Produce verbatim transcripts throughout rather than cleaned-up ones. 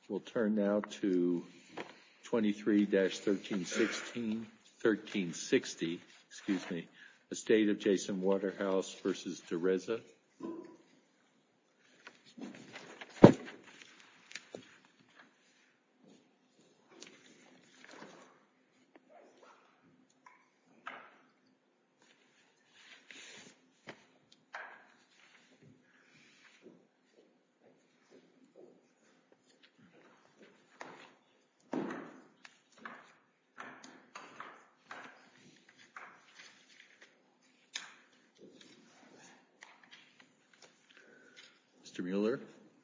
We'll turn now to twenty-three dash thirteen sixteen, thirteen sixty, excuse me, Estate of Jason Waterhouse versus Dereza. Mister Mueller.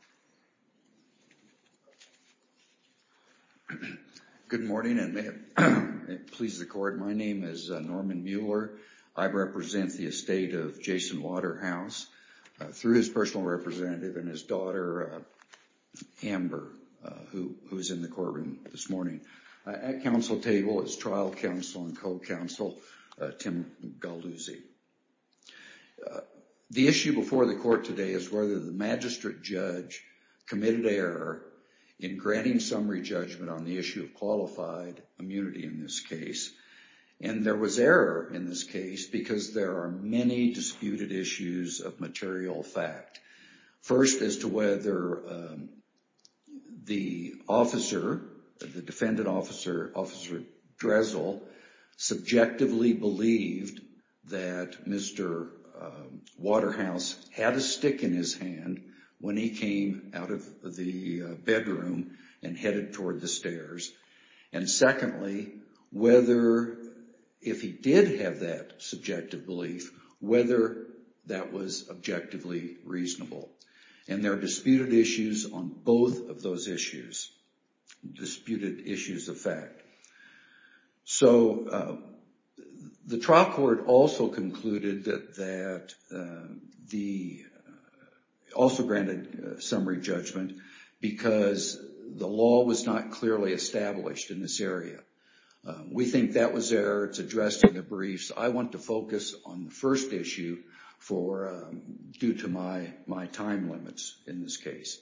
Good morning, and may it, it please the court. My name is uh, Norman Mueller. I represent the estate of Jason Waterhouse uh, through his personal representative and his daughter, uh, Amber, uh, who who's in the courtroom this morning. Uh, at counsel table is trial counsel and co-counsel uh, Tim Galduzzi. Uh, The issue before the court today is whether the magistrate judge committed error in granting summary judgment on the issue of qualified immunity in this case. And there was error in this case because there are many disputed issues of material fact. First, as to whether um, the officer, the defendant officer, Officer Drezel, subjectively believed that Mister Um, Waterhouse had a stick in his hand when he came out of the uh, bedroom and headed toward the stairs. And secondly, whether, if he did have that subjective belief, whether that was objectively reasonable. And there are disputed issues on both of those issues, disputed issues of fact. So, uh, The trial court also concluded that, that uh, the uh, also granted uh, summary judgment because the law was not clearly established in this area. Uh, we think that was error. It's addressed in the briefs. I want to focus on the first issue for um, due to my my time limits in this case.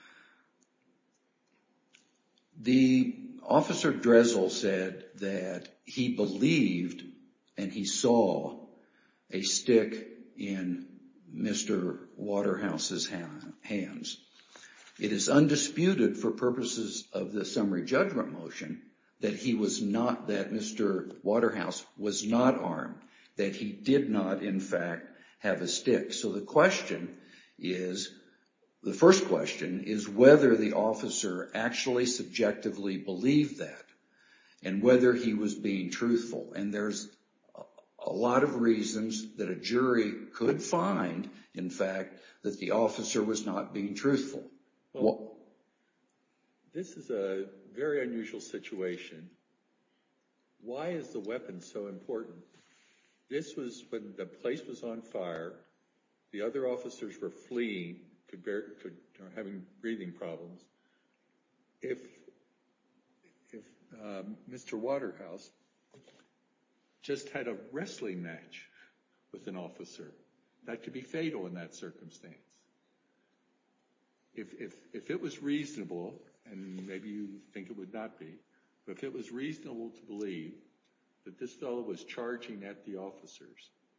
The Officer Drezel said that he believed and he saw a stick in Mister Waterhouse's hands. It is undisputed for purposes of the summary judgment motion that he was not, that Mister Waterhouse was not armed, that he did not, in fact, have a stick. So the question is, the first question is whether the officer actually subjectively believed that and whether he was being truthful. And there's a lot of reasons that a jury could find, in fact, that the officer was not being truthful. Well, well, this is a very unusual situation. Why is the weapon so important? This was when the place was on fire. The other officers were fleeing, could bear, could are having breathing problems. If if um, Mister Waterhouse just had a wrestling match with an officer, that could be fatal in that circumstance. If, if, if it was reasonable, and maybe you think it would not be, but if it was reasonable to believe that this fellow was charging at the officers,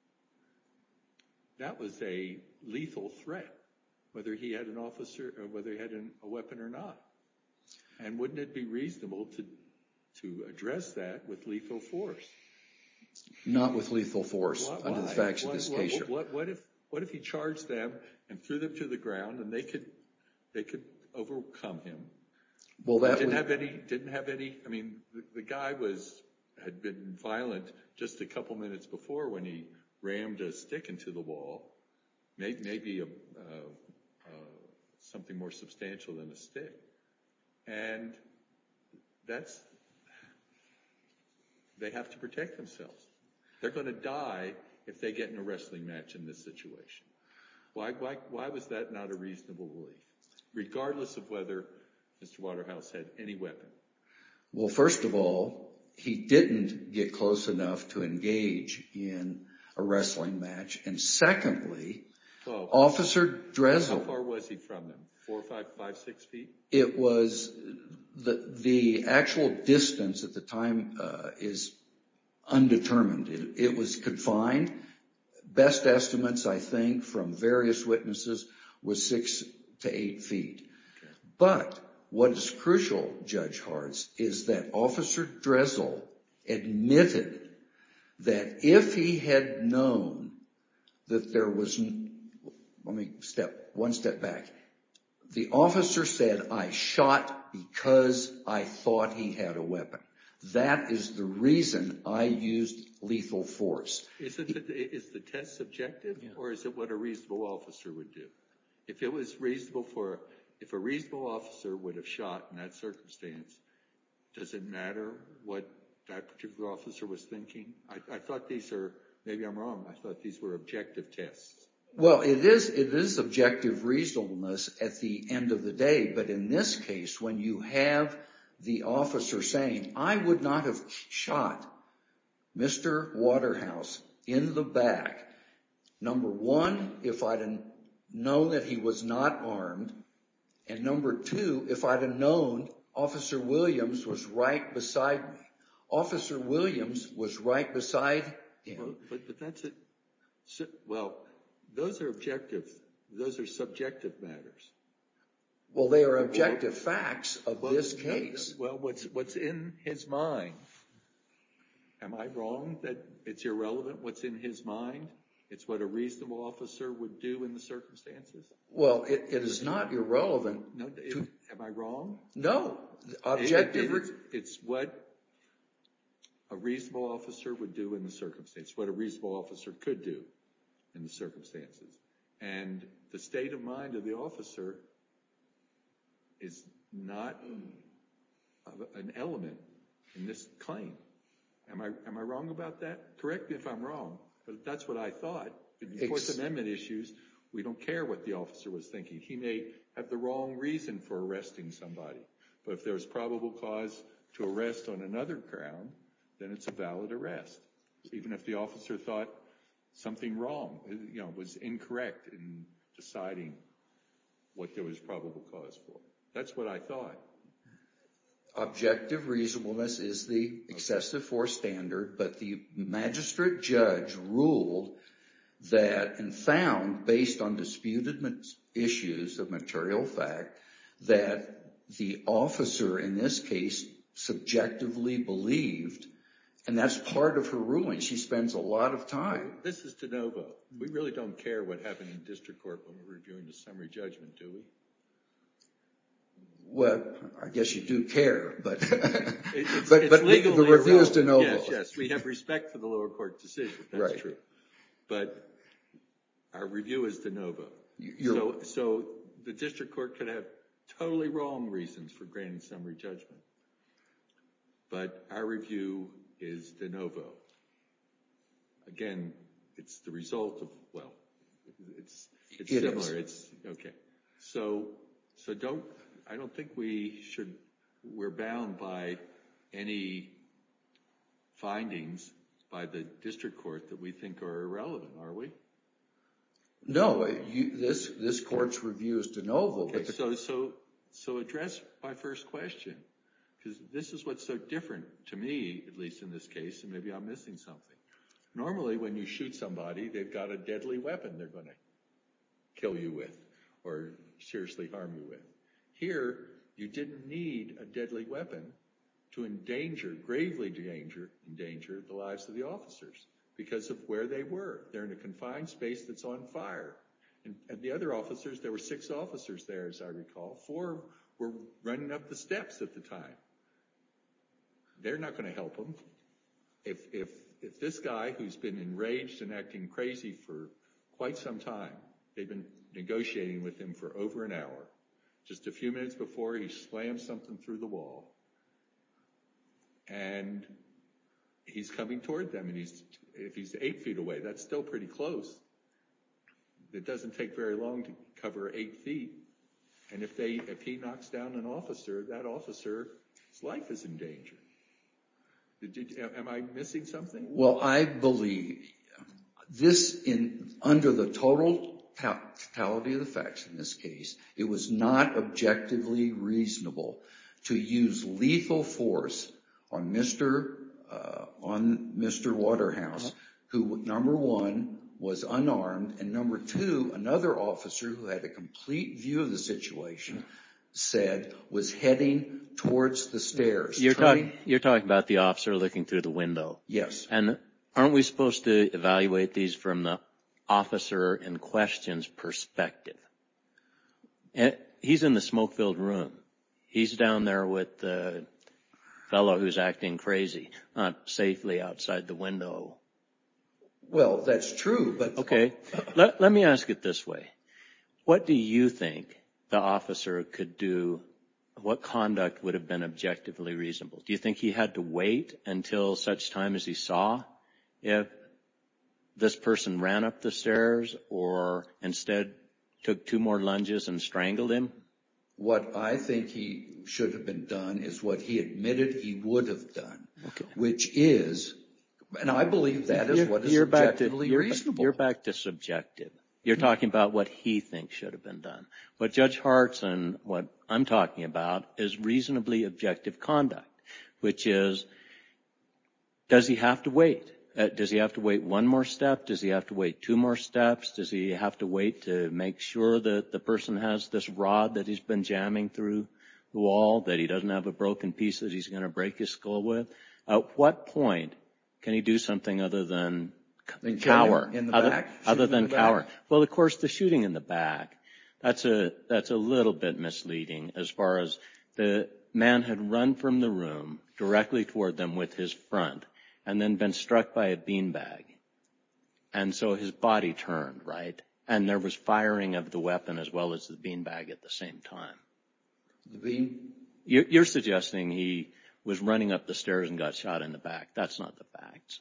that was a lethal threat, whether he had an officer or whether he had an, a weapon or not. And wouldn't it be reasonable to, to address that with lethal force? Not with lethal force Why? under the facts of what, this what, case. What, what, what if what if he charged them and threw them to the ground and they could they could overcome him? Well, that didn't was, have any didn't have any. I mean, the, the guy was had been violent just a couple minutes before when he rammed a stick into the wall. Maybe maybe a, uh, uh, something more substantial than a stick, and that's. They have to protect themselves. They're going to die if they get in a wrestling match in this situation. Why, why, why was that not a reasonable belief, regardless of whether Mister Waterhouse had any weapon? Well, first of all, he didn't get close enough to engage in a wrestling match. And secondly, well, Officer Drezel. How far was he from them? Four, five, five, six feet? It was the, the actual distance at the time uh, is undetermined. It, it was confined. Best estimates, I think, from various witnesses was six to eight feet. Okay. But what is crucial, Judge Hartz, is that Officer Dressel admitted that if he had known that there was, let me step one step back. The officer said, I shot because I thought he had a weapon. That is the reason I used lethal force. Is, it the, is the test subjective, yeah. or is it what a reasonable officer would do? If it was reasonable for, if a reasonable officer would have shot in that circumstance, does it matter what that particular officer was thinking? I, I thought these are, maybe I'm wrong, I thought these were objective tests. Well, it is, it is objective reasonableness at the end of the day, but in this case, when you have the officer saying, I would not have shot Mister Waterhouse in the back, number one, if I'd have known that he was not armed, and number two, if I'd have known Officer Williams was right beside me. Officer Williams was right beside him. Well, but, but that's it. So, well, those are objective. Those are subjective matters. Well, they are objective well, facts of well, this case. Well, what's what's in his mind? Am I wrong that it's irrelevant what's in his mind? It's what a reasonable officer would do in the circumstances? Well, it, it is not irrelevant. No, it, to, am I wrong? No. Objective. It, it, it's, it's what a reasonable officer would do in the circumstance, what a reasonable officer could do in the circumstances. And the state of mind of the officer is not an element in this claim. Am I am I wrong about that? Correct me if I'm wrong, but that's what I thought. In Fourth Amendment issues, we don't care what the officer was thinking. He may have the wrong reason for arresting somebody, but if there's probable cause to arrest on another ground, then it's a valid arrest, even if the officer thought something wrong, you know, was incorrect in deciding what there was probable cause for. That's what I thought. Objective reasonableness is the excessive force standard, but the magistrate judge ruled that and found, based on disputed issues of material fact, that the officer in this case subjectively believed, and that's part of her ruling. She spends a lot of time. This is de novo. We really don't care what happened in district court when we're reviewing the summary judgment, do we? Well, I guess you do care, but it's, but, it's but legally the review is de novo. Yes, yes, we have respect for the lower court decision. That's right. True. But our review is de novo. You're, so, so the district court could have totally wrong reasons for granting summary judgment. But our review is de novo. Again, it's the result of, well, it's it's it similar. Is. It's okay. So so don't I don't think we should we're bound by any findings by the district court that we think are irrelevant, are we? No, you, this this court's review is de novo. Okay, but the, so so so address my first question, because this is what's so different to me, at least in this case, and maybe I'm missing something. Normally, when you shoot somebody, they've got a deadly weapon they're going to kill you with or seriously harm you with. Here, you didn't need a deadly weapon to endanger, gravely endanger, endanger the lives of the officers because of where they were. They're in a confined space that's on fire. And, and the other officers, there were six officers there, as I recall. Four were running up the steps at the time. They're not going to help them. If, if, if this guy who's been enraged and acting crazy for quite some time, they've been negotiating with him for over an hour, just a few minutes before he slams something through the wall, and he's coming toward them, and he's if he's eight feet away, that's still pretty close. It doesn't take very long to cover eight feet, and if they if he knocks down an officer, that officer's life is in danger. Did, am I missing something? Well, I believe this in under the total totality of the facts in this case, it was not objectively reasonable to use lethal force on Mister Uh, on Mister Waterhouse, who, number one, was unarmed, and number two, another officer who had a complete view of the situation said was heading towards the stairs. You're talking, you're talking about the officer looking through the window. Yes. And aren't we supposed to evaluate these from the officer in question's perspective? And he's in the smoke-filled room. He's down there with the fellow who's acting crazy, not safely outside the window. Well, that's true, but... Okay. let, let me ask it this way. What do you think the officer could do? What conduct would have been objectively reasonable? Do you think he had to wait until such time as he saw if this person ran up the stairs, or instead took two more lunges and strangled him? What I think he should have been done is what he admitted he would have done, okay. Which is, and I believe that is you're, what is you're objectively back to, you're, reasonable. You're back to subjective. You're mm-hmm. talking about what he thinks should have been done. What Judge Hart's and what I'm talking about is reasonably objective conduct, which is, does he have to wait? Uh, does he have to wait one more step? Does he have to wait two more steps? Does he have to wait to make sure that the person has this rod that he's been jamming through the wall, that he doesn't have a broken piece that he's going to break his skull with? At what point can he do something other than then cower? In the other, back? Other than cower? Back? Well, of course, the shooting in the back, that's a, that's a little bit misleading as far as the man had run from the room directly toward them with his front, and then been struck by a beanbag. And so his body turned, right? And there was firing of the weapon as well as the beanbag at the same time. The bean? You're, you're suggesting he was running up the stairs and got shot in the back. That's not the facts.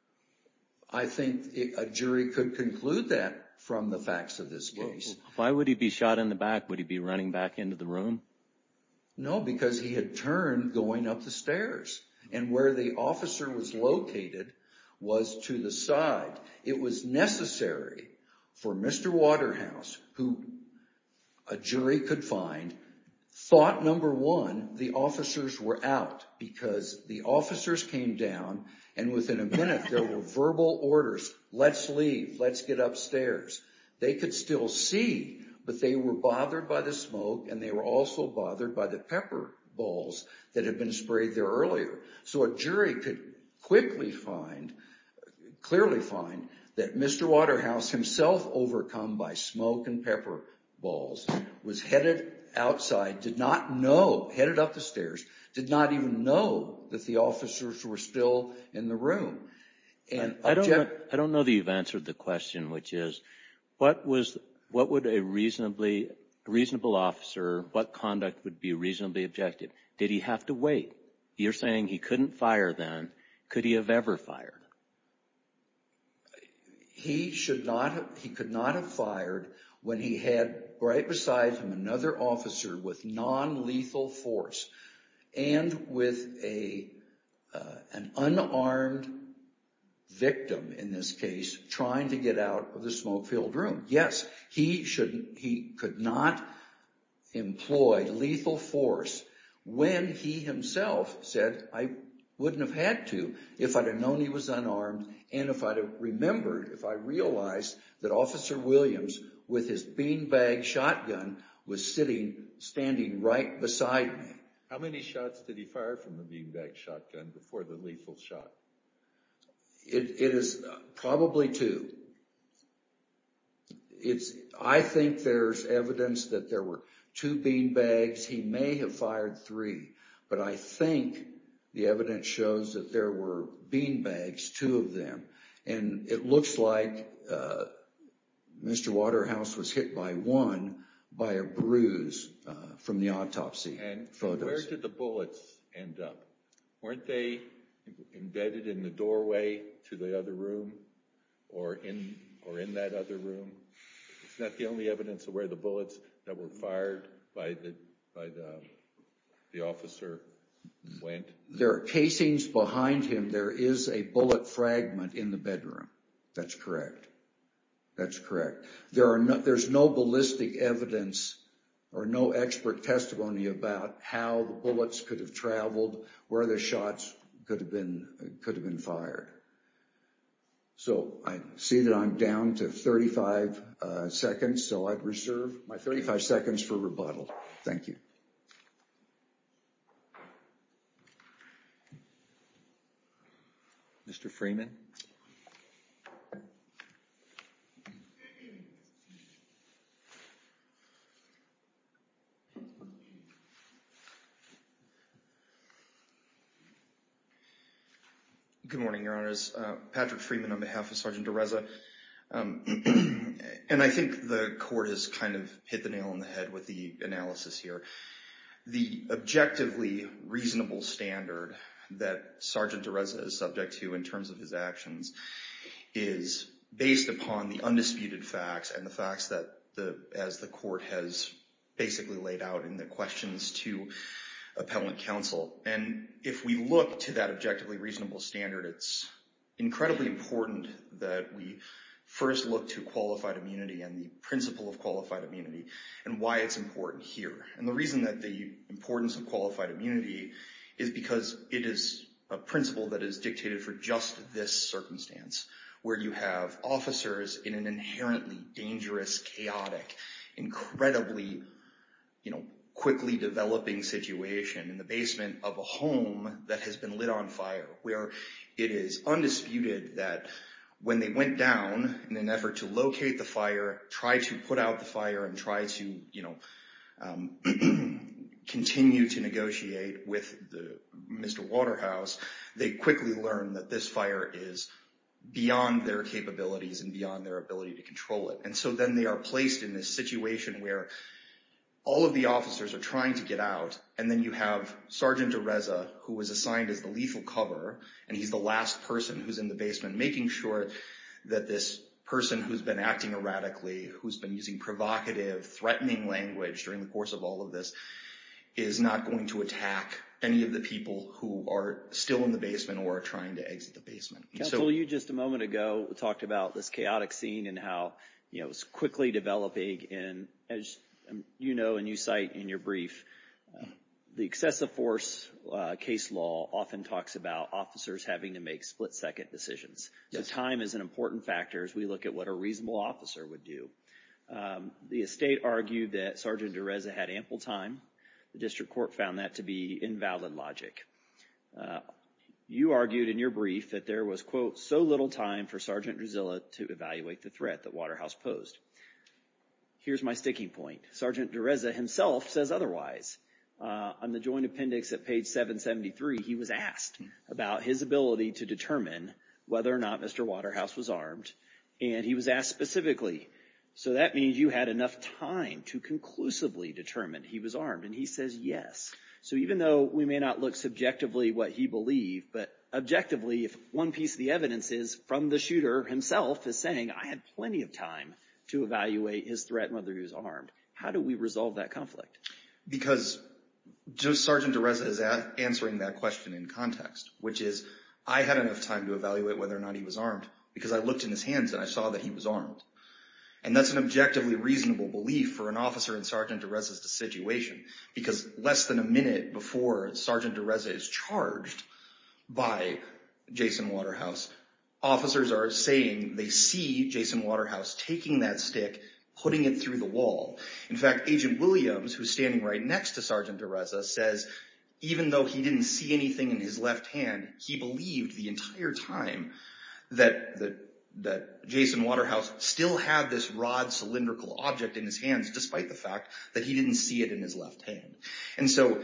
I think it, a jury could conclude that from the facts of this case. Well, why would he be shot in the back? Would he be running back into the room? No, because he had turned going up the stairs. And where the officer was located was to the side. It was necessary for Mister Waterhouse, who a jury could find, thought number one, the officers were out, because the officers came down and within a minute there were verbal orders. Let's leave. Let's get upstairs. They could still see, but they were bothered by the smoke, and they were also bothered by the pepper balls that had been sprayed there earlier. So a jury could quickly find, clearly find, that Mister Waterhouse, himself overcome by smoke and pepper balls, was headed outside, did not know, headed up the stairs, did not even know that the officers were still in the room. And I, I, don't know, I don't know that you've answered the question, which is, what was, what would a reasonably reasonable officer, what conduct would be reasonably objective? Did he have to wait? You're saying he couldn't fire then. Could he have ever fired? He should not have, he could not have fired when he had right beside him another officer with non-lethal force and with a, uh, an unarmed victim, in this case, trying to get out of the smoke-filled room. Yes, he should, he could not employ lethal force when he himself said, I wouldn't have had to if I'd have known he was unarmed, and if I'd have remembered, if I realized that Officer Williams, with his beanbag shotgun, was sitting, standing right beside me. How many shots did he fire from the beanbag shotgun before the lethal shot? It, it is probably two. It's, I think there's evidence that there were two beanbags. He may have fired three, but I think the evidence shows that there were beanbags, two of them. And it looks like uh, Mister Waterhouse was hit by one by a bruise uh, from the autopsy and photos. Where did the bullets end up? Weren't they embedded in the doorway to the other room, or in or in that other room? Isn't that the only evidence of where the bullets that were fired by the by the the officer went? There are casings behind him. There is a bullet fragment in the bedroom. That's correct. That's correct. There are no, there's no ballistic evidence or no expert testimony about how the bullets could have traveled, where the shots could have been could have been fired. So I see that I'm down to thirty-five uh, seconds, so I'd reserve my thirty-five seconds for rebuttal. Thank you. Mister Freeman. Good morning, Your Honors. Uh, Patrick Freeman on behalf of Sergeant DeReza. Um, and I think the court has kind of hit the nail on the head with the analysis here. The objectively reasonable standard that Sergeant DeReza is subject to in terms of his actions is based upon the undisputed facts and the facts that, the as the court has basically laid out in the questions to appellant counsel. And if we look to that objectively reasonable standard, it's incredibly important that we first look to qualified immunity and the principle of qualified immunity and why it's important here. And the reason that the importance of qualified immunity is because it is a principle that is dictated for just this circumstance, where you have officers in an inherently dangerous, chaotic, incredibly, you know, quickly developing situation in the basement of a home that has been lit on fire, where it is undisputed that when they went down in an effort to locate the fire, try to put out the fire, and try to, you know, um, continue to negotiate with the Mister Waterhouse, they quickly learned that this fire is beyond their capabilities and beyond their ability to control it. And so then they are placed in this situation where all of the officers are trying to get out, and then you have Sergeant DeReza, who was assigned as the lethal cover, and he's the last person who's in the basement, making sure that this person who's been acting erratically, who's been using provocative, threatening language during the course of all of this, is not going to attack any of the people who are still in the basement or are trying to exit the basement. Counsel, so, you just a moment ago talked about this chaotic scene and how, you know, it's quickly developing, and as you know and you cite in your brief, uh, the excessive force uh, case law often talks about officers having to make split-second decisions. Yes. So time is an important factor as we look at what a reasonable officer would do. Um, the estate argued that Sergeant DeReza had ample time. The district court found that to be invalid logic. Uh, you argued in your brief that there was, quote, so little time for Sergeant DeReza to evaluate the threat that Waterhouse posed. Here's my sticking point. Sergeant DeReza himself says otherwise. Uh, on the joint appendix at page seven seventy-three, he was asked about his ability to determine whether or not Mister Waterhouse was armed, and he was asked specifically, so that means you had enough time to conclusively determine he was armed, and he says yes. So even though we may not look subjectively what he believed, but objectively, if one piece of the evidence is from the shooter himself is saying, I had plenty of time to evaluate his threat and whether he was armed. How do we resolve that conflict? Because just Sergeant DeReza is a- answering that question in context, which is, I had enough time to evaluate whether or not he was armed because I looked in his hands and I saw that he was armed. And that's an objectively reasonable belief for an officer in Sergeant DeReza's situation, because less than a minute before Sergeant DeReza is charged by Jason Waterhouse, officers are saying they see Jason Waterhouse taking that stick, putting it through the wall. In fact, Agent Williams, who's standing right next to Sergeant DeReza, says even though he didn't see anything in his left hand, he believed the entire time that the that Jason Waterhouse still had this rod cylindrical object in his hands, despite the fact that he didn't see it in his left hand. And so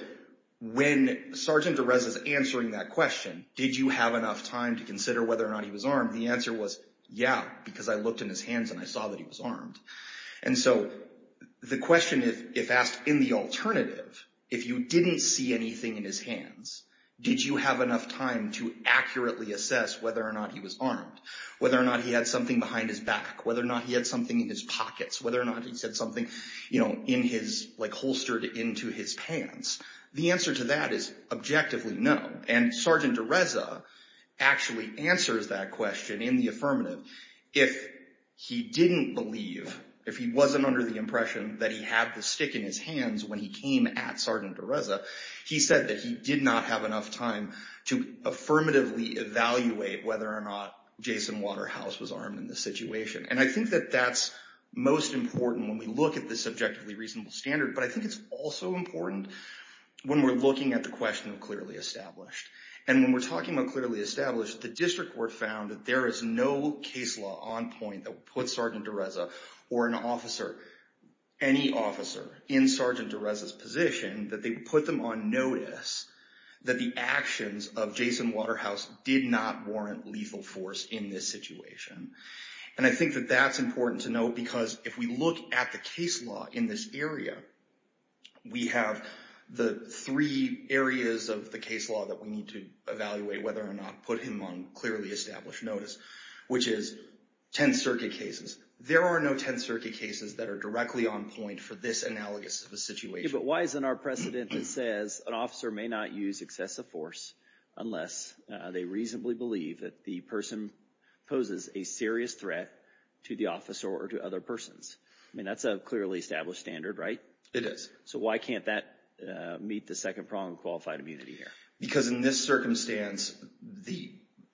when Sergeant DeReza is answering that question, did you have enough time to consider whether or not he was armed? The answer was, yeah, because I looked in his hands and I saw that he was armed. And so the question, if, if asked in the alternative, if you didn't see anything in his hands, did you have enough time to accurately assess whether or not he was armed, whether or not he had something behind his back, whether or not he had something in his pockets, whether or not he had something, you know, in his, like, holstered into his pants? The answer to that is objectively no. And Sergeant DeReza actually answers that question in the affirmative. If he didn't believe, if he wasn't under the impression that he had the stick in his hands when he came at Sergeant DeReza, he said that he did not have enough time to affirmatively evaluate whether or not Jason Waterhouse was armed in this situation. And I think that that's most important when we look at this objectively reasonable standard, but I think it's also important when we're looking at the question of clearly established. And when we're talking about clearly established, the district court found that there is no case law on point that would put Sergeant DeReza or an officer, any officer in Sergeant DeReza's position, that they would put them on notice that the actions of Jason Waterhouse did not warrant lethal force in this situation. And I think that that's important to note, because if we look at the case law in this area, we have the three areas of the case law that we need to evaluate whether or not put him on clearly established notice, which is Tenth Circuit cases. There are no Tenth Circuit cases that are directly on point for this analogous of a situation. Yeah, but why isn't our precedent that says an officer may not use excessive force unless uh, they reasonably believe that the person poses a serious threat to the officer or to other persons? I mean, that's a clearly established standard, right? It is. So why can't that uh, meet the second prong of qualified immunity here? Because in this circumstance, the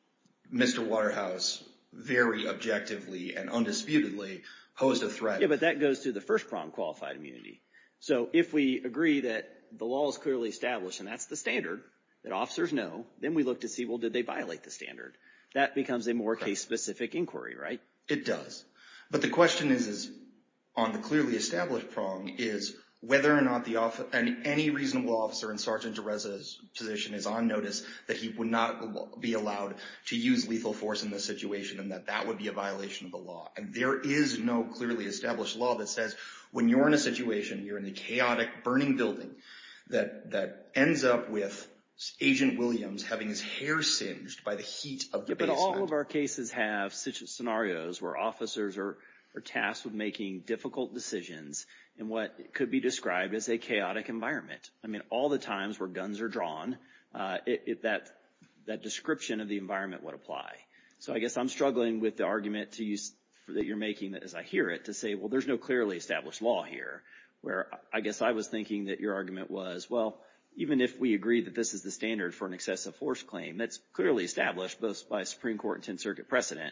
Mister Waterhouse very objectively and undisputedly posed a threat. Yeah, but that goes to the first prong, qualified immunity. So if we agree that the law is clearly established, and that's the standard that officers know, then we look to see, well, did they violate the standard? That becomes a more case-specific inquiry, right? It does. But the question is, is on the clearly established prong is whether or not the off- and any reasonable officer in Sergeant DeReza's position is on notice that he would not be allowed to use lethal force in this situation, and that that would be a violation of the law. And there is no clearly established law that says when you're in a situation, you're in a chaotic, burning building that, that ends up with Agent Williams having his hair singed by the heat of the yeah, but basement. all of our cases have such scenarios where officers are, are tasked with making difficult decisions in what could be described as a chaotic environment. I mean, all the times where guns are drawn, uh, it, it, that that description of the environment would apply. So I guess I'm struggling with the argument to use that you're making, as I hear it, to say, well, there's no clearly established law here. Where I guess I was thinking that your argument was, well, even if we agree that this is the standard for an excessive force claim, that's clearly established both by Supreme Court and Tenth Circuit precedent.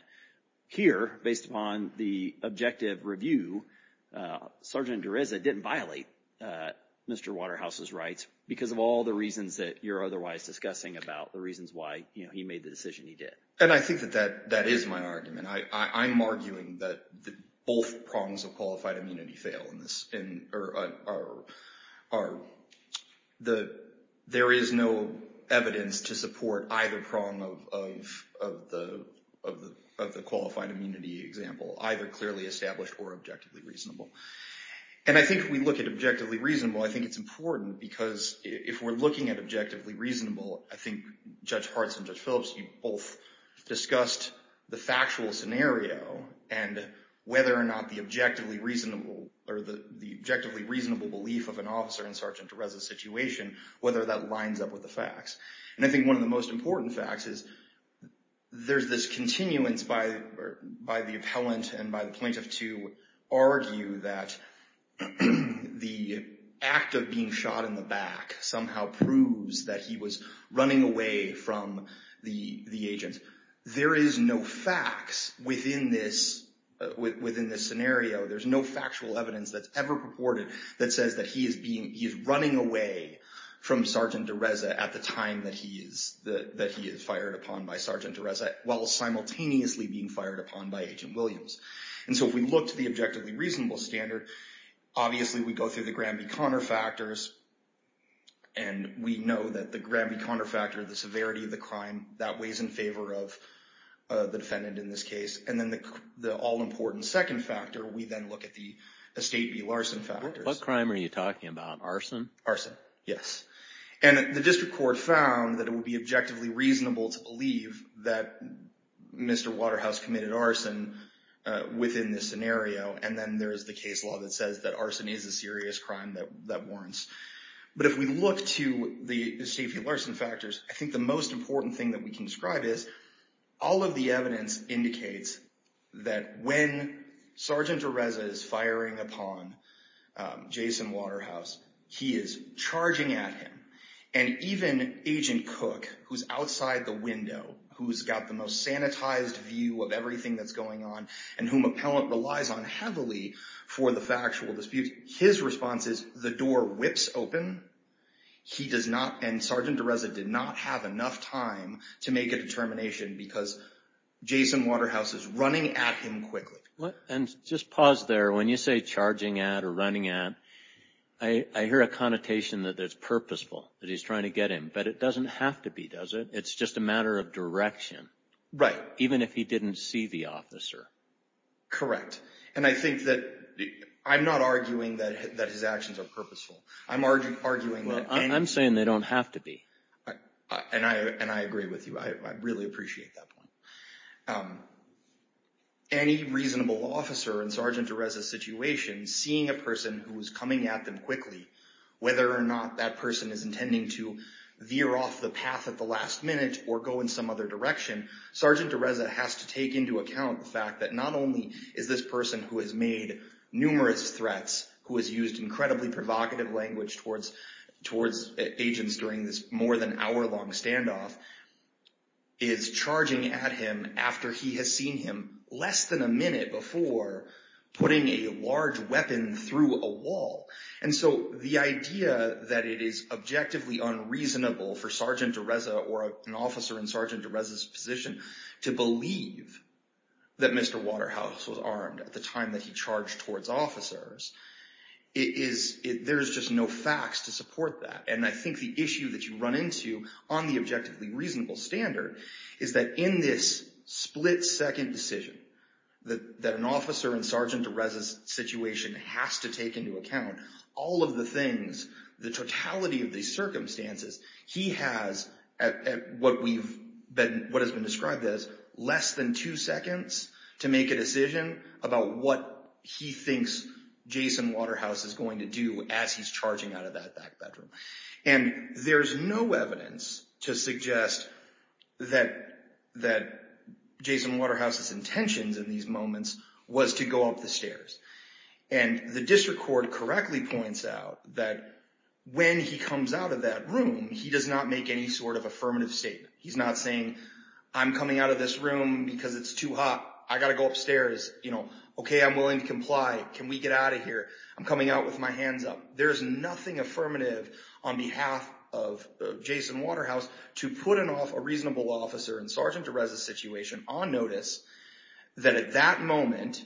Here, based upon the objective review, uh, Sergeant DeReza didn't violate uh, Mister Waterhouse's rights because of all the reasons that you're otherwise discussing about the reasons why, you know, he made the decision he did. And I think that that, that is my argument. I, I, I'm arguing that the, both prongs of qualified immunity fail in this, in, or uh, are, are the, there is no evidence to support either prong of, of, of the, of the, of the qualified immunity example, either clearly established or objectively reasonable. And I think if we look at objectively reasonable, I think it's important because if we're looking at objectively reasonable, I think Judge Hartz and Judge Phillips, you both discussed the factual scenario and whether or not the objectively reasonable or the, the objectively reasonable belief of an officer in Sergeant DeReza's situation, whether that lines up with the facts. And I think one of the most important facts is there's this continuance by, or by the appellant and by the plaintiff to argue that the act of being shot in the back somehow proves that he was running away from the, the agent. There is no facts within this Uh, within this scenario. There's no factual evidence that's ever purported that says that he is being, he is running away from Sergeant DeReza at the time that he is, the, that he is fired upon by Sergeant DeReza while simultaneously being fired upon by Agent Williams. And so if we look to the objectively reasonable standard, obviously we go through the Graham v. Connor factors, and we know that the Graham v. Connor factor, the severity of the crime, that weighs in favor of Uh, the defendant in this case. And then the, the all-important second factor, we then look at the Estate v. Larson factors. What, what crime are you talking about? Arson? Arson, yes. And the district court found that it would be objectively reasonable to believe that Mister Waterhouse committed arson uh, within this scenario. And then there's the case law that says that arson is a serious crime that, that warrants. But if we look to the Estate v. Larson factors, I think the most important thing that we can describe is all of the evidence indicates that when Sergeant Areza is firing upon um, Jason Waterhouse, he is charging at him. And even Agent Cook, who's outside the window, who's got the most sanitized view of everything that's going on, and whom appellant relies on heavily for the factual dispute, his response is the door whips open. He does not, and Sergeant Areza did not have enough time to make a determination because Jason Waterhouse is running at him quickly. What? And just pause there. When you say charging at or running at, I, I hear a connotation that it's purposeful, that he's trying to get him. But it doesn't have to be, does it? It's just a matter of direction. Right. Even if he didn't see the officer. Correct. And I think that I'm not arguing that that his actions are purposeful. I'm argue, arguing well, that I'm, any, I'm saying they don't have to be. I, I, and I and I agree with you. I, I really appreciate that point. Um, any reasonable officer in Sergeant Areza's situation, seeing a person who is coming at them quickly, whether or not that person is intending to veer off the path at the last minute or go in some other direction, Sergeant Areza has to take into account the fact that not only is this person who has made numerous threats, who has used incredibly provocative language towards towards agents during this more than hour-long standoff, is charging at him after he has seen him less than a minute before putting a large weapon through a wall. And so the idea that it is objectively unreasonable for Sergeant Areza or an officer in Sergeant Areza's position to believe that Mister Waterhouse was armed at the time that he charged towards officers, it is, it, there's just no facts to support that. And I think the issue that you run into on the objectively reasonable standard is that in this split-second decision that, that an officer in Sergeant Areza's situation has to take into account all of the things, the totality of these circumstances, he has at, at what we've been, what has been described as less than two seconds to make a decision about what he thinks Jason Waterhouse is going to do as he's charging out of that back bedroom. And there's no evidence to suggest that, that Jason Waterhouse's intentions in these moments was to go up the stairs. And the district court correctly points out that when he comes out of that room, he does not make any sort of affirmative statement. He's not saying, I'm coming out of this room because it's too hot. I got to go upstairs. You know, okay, I'm willing to comply. Can we get out of here? I'm coming out with my hands up. There's nothing affirmative on behalf of uh, Jason Waterhouse to put an off a reasonable officer in Sergeant Areza's situation on notice that at that moment,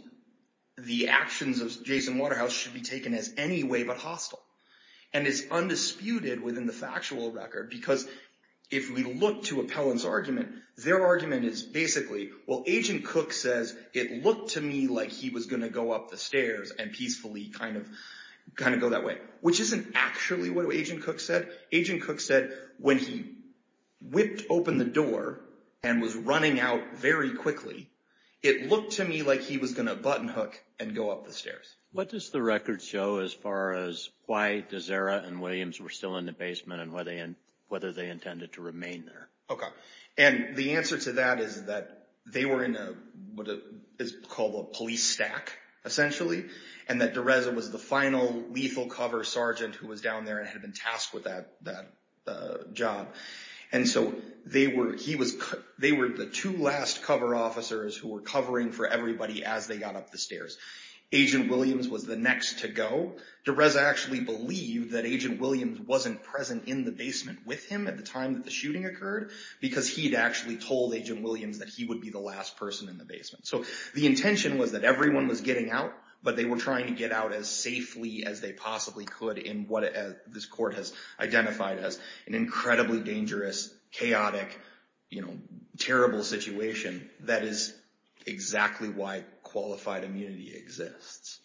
the actions of Jason Waterhouse should be taken as any way but hostile. And it's undisputed within the factual record because if we look to appellant's argument, their argument is basically, well, Agent Cook says it looked to me like he was going to go up the stairs and peacefully kind of kind of go that way, which isn't actually what Agent Cook said. Agent Cook said when he whipped open the door and was running out very quickly, it looked to me like he was going to button hook and go up the stairs. What does the record show as far as why DeZera and Williams were still in the basement and whether they, in, whether they intended to remain there? Okay. And the answer to that is that they were in a, what is called a police stack, essentially, and that DeReza was the final lethal cover sergeant who was down there and had been tasked with that, that, uh, job. And so they were, he was, they were the two last cover officers who were covering for everybody as they got up the stairs. Agent Williams was the next to go. DeReza actually believed that Agent Williams wasn't present in the basement with him at the time that the shooting occurred because he'd actually told Agent Williams that he would be the last person in the basement. So the intention was that everyone was getting out, but they were trying to get out as safely as they possibly could in what it, uh, this court has identified as an incredibly dangerous, chaotic, you know, terrible situation that is exactly why qualified immunity exists.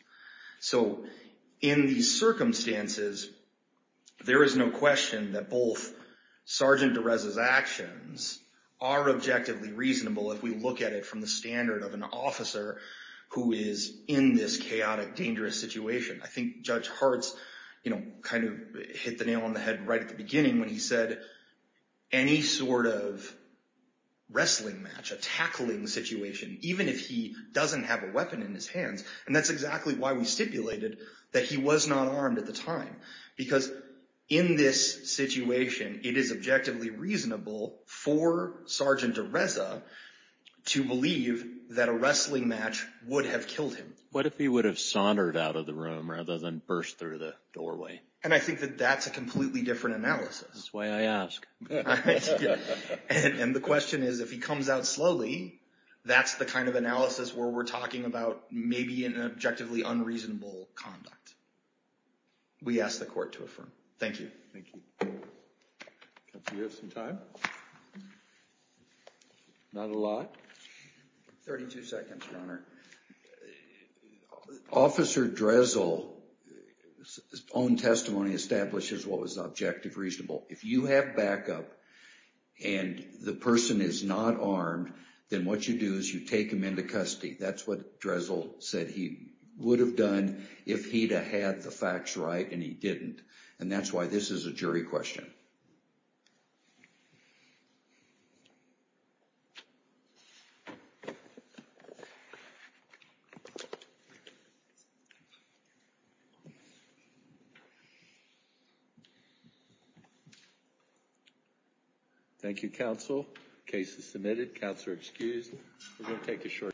So in these circumstances, there is no question that both Sergeant DeReza's actions are objectively reasonable if we look at it from the standard of an officer who is in this chaotic, dangerous situation. I think Judge Hartz, you know, kind of hit the nail on the head right at the beginning when he said any sort of wrestling match, a tackling situation, even if he doesn't have a weapon in his hands. And that's exactly why we stipulated that he was not armed at the time. Because in this situation, it is objectively reasonable for Sergeant DeReza to believe that a wrestling match would have killed him. What if he would have sauntered out of the room rather than burst through the doorway? And I think that that's a completely different analysis. That's why I ask. Yeah. and, and the question is, if he comes out slowly, that's the kind of analysis where we're talking about maybe an objectively unreasonable conduct. We ask the court to affirm. Thank you. Thank you. Counsel, you have some time? Not a lot? thirty-two seconds, Your Honor. Officer Drezel's own testimony establishes what was objective reasonable. If you have backup and the person is not armed, then what you do is you take him into custody. That's what Drezel said he would have done if he'd have had the facts right, and he didn't. And that's why this is a jury question. Thank you, counsel. Case is submitted. Counsel are excused. We're going to take a short